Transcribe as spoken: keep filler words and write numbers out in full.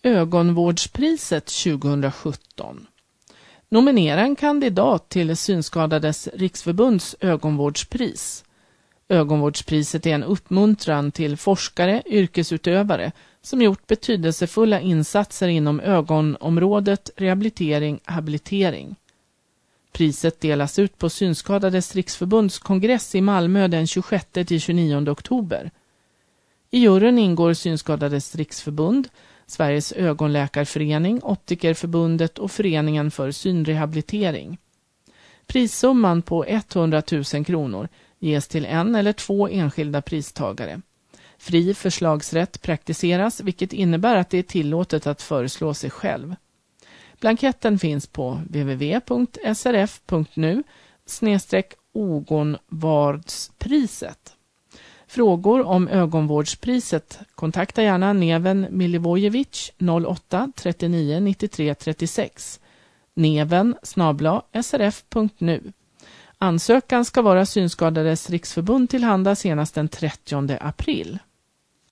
Ögonvårdspriset tjugohundrasjutton. Nominera en kandidat till Synskadades riksförbunds ögonvårdspris. Ögonvårdspriset är en uppmuntran till forskare, yrkesutövare som gjort betydelsefulla insatser inom ögonområdet, rehabilitering, habilitering. Priset delas ut på Synskadades riksförbunds kongress i Malmö den tjugosjätte till tjugonionde oktober. I juryn ingår Synskadades riksförbund, Sveriges ögonläkarförening, Optikerförbundet och Föreningen för synrehabilitering. Prissumman på hundratusen kronor ges till en eller två enskilda pristagare. Fri förslagsrätt praktiseras, vilket innebär att det är tillåtet att föreslå sig själv. Blanketten finns på w w w punkt s r f punkt n u slash ögonvårdspriset. Frågor om ögonvårdspriset kontakta gärna Neven Milivojevic noll åtta trettionio nittiotre trettiosex. Neven snabel-a s r f punkt n u. Ansökan ska vara Synskadades riksförbund tillhanda senast den trettionde april.